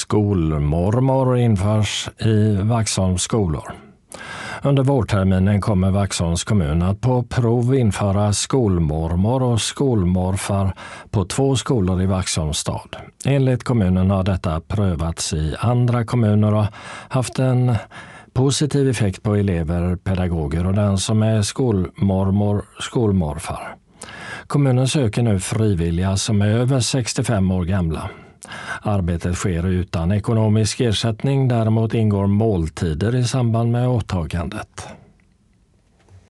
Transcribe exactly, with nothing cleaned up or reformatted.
skolmormor införs i Vaxholms skolor. Under vårterminen kommer Vaxholms kommun att på prov införa skolmormor och skolmorfar på två skolor i Vaxholms stad. Enligt kommunen har detta prövats i andra kommuner och haft en positiv effekt på elever, pedagoger och den som är skolmormor, skolmorfar. Kommunen söker nu frivilliga som är över sextiofem år gamla. Arbetet sker utan ekonomisk ersättning, däremot ingår måltider i samband med åtagandet.